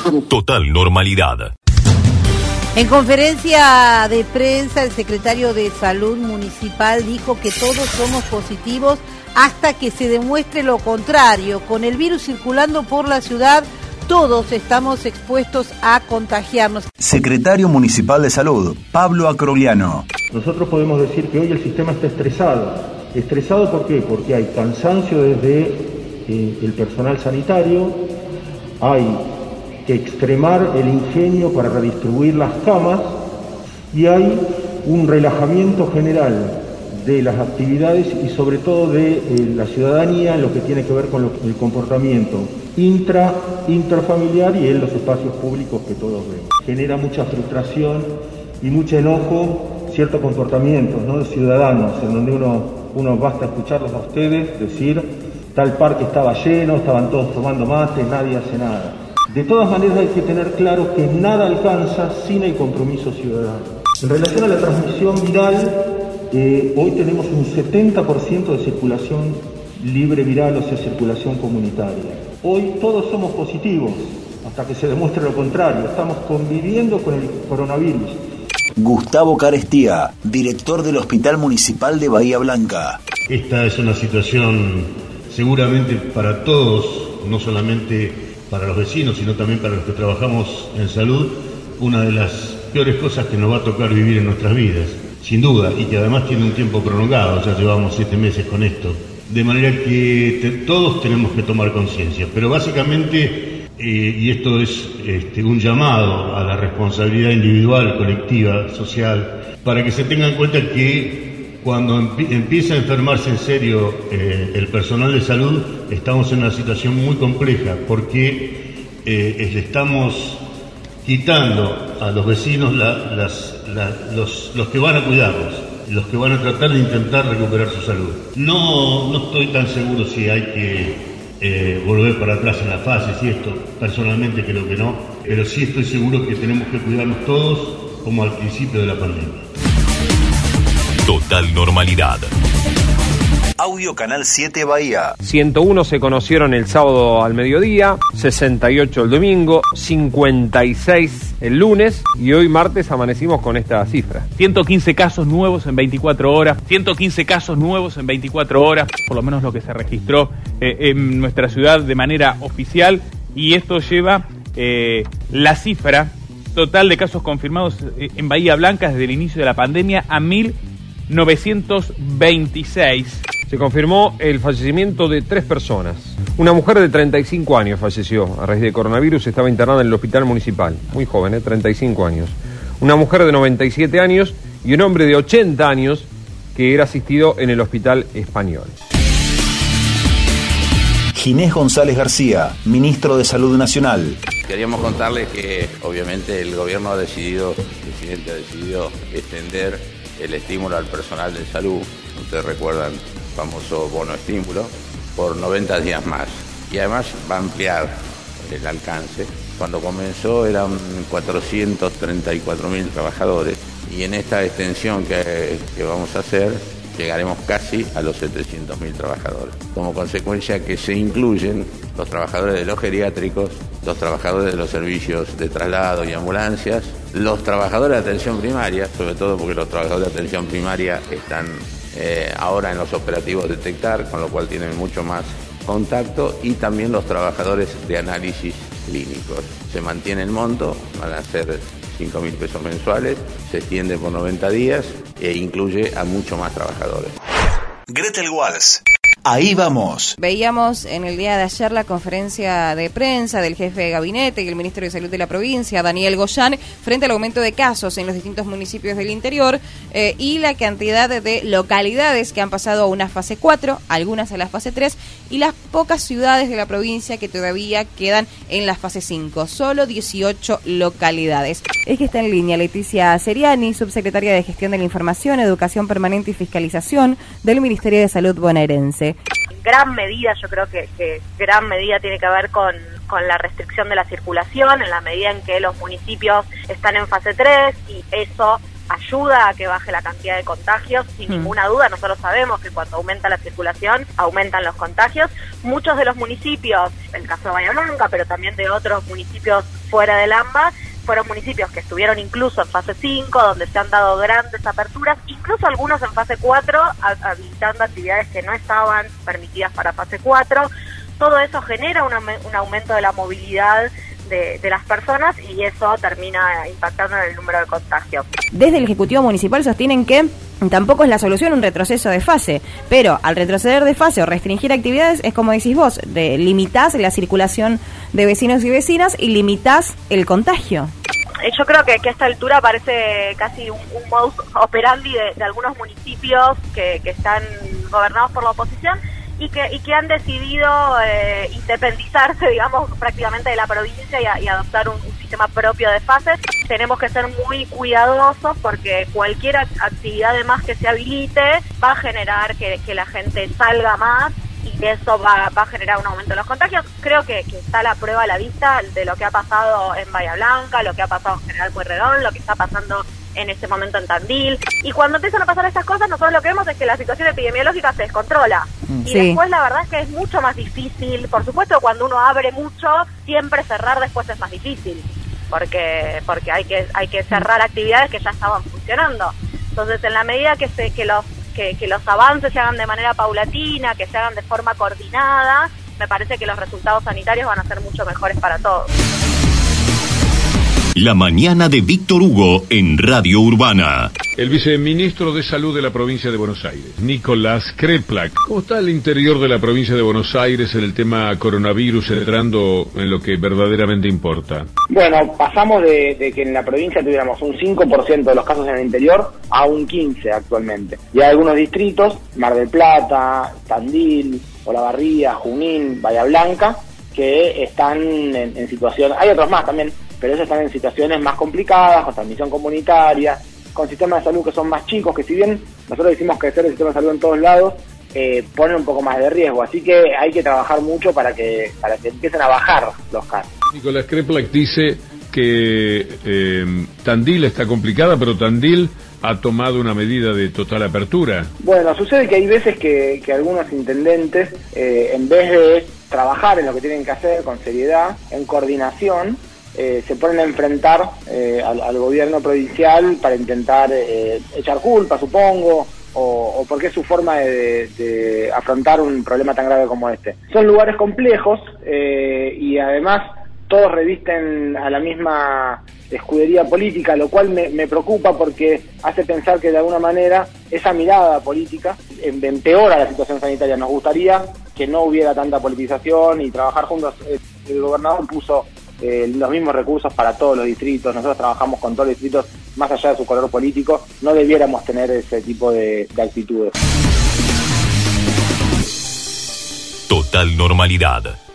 Total normalidad. En conferencia de prensa, el secretario de Salud Municipal dijo que todos somos positivos hasta que se demuestre lo contrario. Con el virus circulando por la ciudad, todos estamos expuestos a contagiarnos. Secretario Municipal de Salud, Pablo Acrogliano. Nosotros podemos decir que hoy el sistema está estresado. ¿Estresado por qué? Porque hay cansancio desde el personal sanitario, hay que extremar el ingenio para redistribuir las camas y hay un relajamiento general de las actividades y sobre todo de la ciudadanía en lo que tiene que ver con el comportamiento intrafamiliar y en los espacios públicos que todos vemos. Genera mucha frustración y mucho enojo ciertos comportamientos, ¿no?, de ciudadanos, en donde uno basta escucharlos a ustedes decir tal parque estaba lleno, estaban todos tomando mate, nadie hace nada. De todas maneras hay que tener claro que nada alcanza sin el compromiso ciudadano. En relación a la transmisión viral, hoy tenemos un 70% de circulación libre viral, o sea, circulación comunitaria. Hoy todos somos positivos, hasta que se demuestre lo contrario. Estamos conviviendo con el coronavirus. Gustavo Carestía, director del Hospital Municipal de Bahía Blanca. Esta es una situación seguramente para todos, no solamente para los vecinos, sino también para los que trabajamos en salud, una de las peores cosas que nos va a tocar vivir en nuestras vidas, sin duda, y que además tiene un tiempo prolongado, ya llevamos 7 meses con esto. De manera que todos tenemos que tomar conciencia, pero básicamente, y esto es un llamado a la responsabilidad individual, colectiva, social, para que se tenga en cuenta que cuando empieza a enfermarse en serio el personal de salud, estamos en una situación muy compleja, porque le estamos quitando a los vecinos los que van a cuidarlos, los que van a tratar de intentar recuperar su salud. No estoy tan seguro si hay que volver para atrás en las fases y esto, personalmente creo que no, pero sí estoy seguro que tenemos que cuidarnos todos como al principio de la pandemia. Total normalidad. Audio Canal 7 Bahía. 101 se conocieron el sábado al mediodía, 68 el domingo, 56 el lunes y hoy martes amanecimos con esta cifra. 115 casos nuevos en 24 horas, 115 casos nuevos en 24 horas, por lo menos lo que se registró en nuestra ciudad de manera oficial, y esto lleva la cifra total de casos confirmados en Bahía Blanca desde el inicio de la pandemia a 1.926. Se confirmó el fallecimiento de 3 personas. Una mujer de 35 años falleció a raíz de coronavirus, estaba internada en el hospital municipal. Muy joven, 35 años. Una mujer de 97 años y un hombre de 80 años que era asistido en el hospital español. Ginés González García, ministro de Salud Nacional. Queríamos contarles que obviamente el gobierno el presidente ha decidido extender el estímulo al personal de salud. Ustedes recuerdan el famoso bono estímulo por 90 días más, y además va a ampliar el alcance. Cuando comenzó eran 434.000 trabajadores y en esta extensión que vamos a hacer llegaremos casi a los 700.000 trabajadores. Como consecuencia que se incluyen los trabajadores de los geriátricos, los trabajadores de los servicios de traslado y ambulancias, los trabajadores de atención primaria, sobre todo porque los trabajadores de atención primaria están ahora en los operativos detectar, con lo cual tienen mucho más contacto, y también los trabajadores de análisis clínicos. Se mantiene el monto, van a ser 5.000 pesos mensuales, se extiende por 90 días e incluye a mucho más trabajadores. Gretel Walls. Ahí vamos. Veíamos en el día de ayer la conferencia de prensa del jefe de gabinete y el ministro de Salud de la provincia, Daniel Goyan, frente al aumento de casos en los distintos municipios del interior y la cantidad de localidades que han pasado a una fase 4, algunas a la fase 3, y las pocas ciudades de la provincia que todavía quedan en la fase 5, solo 18 localidades. Es que está en línea Leticia Seriani, subsecretaria de Gestión de la Información, Educación Permanente y Fiscalización del Ministerio de Salud bonaerense. Gran medida, yo creo que gran medida tiene que ver con la restricción de la circulación, en la medida en que los municipios están en fase 3 y eso ayuda a que baje la cantidad de contagios, sin ninguna duda. Nosotros sabemos que cuando aumenta la circulación, aumentan los contagios. Muchos de los municipios, el caso de Bahía Blanca, pero también de otros municipios fuera del AMBA, fueron municipios que estuvieron incluso en fase 5, donde se han dado grandes aperturas, incluso algunos en fase 4, habilitando actividades que no estaban permitidas para fase 4. Todo eso genera un aumento de la movilidad de las personas y eso termina impactando en el número de contagios. Desde el Ejecutivo Municipal sostienen que tampoco es la solución un retroceso de fase, pero al retroceder de fase o restringir actividades es como decís vos, limitás la circulación de vecinos y vecinas y limitás el contagio. Yo creo que a esta altura parece casi un modus operandi de algunos municipios que están gobernados por la oposición y que han decidido independizarse, digamos, prácticamente de la provincia y adoptar un sistema propio de fases. Tenemos que ser muy cuidadosos porque cualquier actividad de más que se habilite va a generar que la gente salga más y eso va a generar un aumento de los contagios. Creo que está la prueba a la vista de lo que ha pasado en Bahía Blanca, lo que ha pasado en General Pueyrredón, lo que está pasando en este momento en Tandil. Y cuando empiezan a pasar estas cosas, nosotros lo que vemos es que la situación epidemiológica se descontrola. Y después la verdad es que es mucho más difícil. Por supuesto, cuando uno abre mucho, siempre cerrar después es más difícil. Porque hay que cerrar actividades que ya estaban funcionando. Entonces, en la medida que los avances se hagan de manera paulatina, que se hagan de forma coordinada, me parece que los resultados sanitarios van a ser mucho mejores para todos. La mañana de Víctor Hugo en Radio Urbana. El viceministro de Salud de la provincia de Buenos Aires, Nicolás Kreplak. ¿Cómo está el interior de la provincia de Buenos Aires en el tema coronavirus, entrando en lo que verdaderamente importa? Bueno, pasamos de que en la provincia tuviéramos un 5% de los casos en el interior a un 15% actualmente. Y hay algunos distritos, Mar del Plata, Tandil, Olavarría, Junín, Bahía Blanca, que están en situación, hay otros más también, pero ellos están en situaciones más complicadas, con transmisión comunitaria, con sistemas de salud que son más chicos, que si bien nosotros decimos crecer el sistema de salud en todos lados, ponen un poco más de riesgo, así que hay que trabajar mucho para que empiecen a bajar los casos. Nicolás Kreplak dice que Tandil está complicada, pero Tandil ha tomado una medida de total apertura. Bueno, sucede que hay veces que algunos intendentes, en vez de trabajar en lo que tienen que hacer con seriedad, en coordinación, se ponen a enfrentar al gobierno provincial para intentar echar culpa, supongo, o porque es su forma de afrontar un problema tan grave como este. Son lugares complejos y además todos revisten a la misma escudería política, lo cual me preocupa porque hace pensar que de alguna manera esa mirada política empeora la situación sanitaria. Nos gustaría que no hubiera tanta politización y trabajar juntos. El gobernador puso los mismos recursos para todos los distritos, nosotros trabajamos con todos los distritos más allá de su color político, no debiéramos tener ese tipo de actitudes. Total normalidad.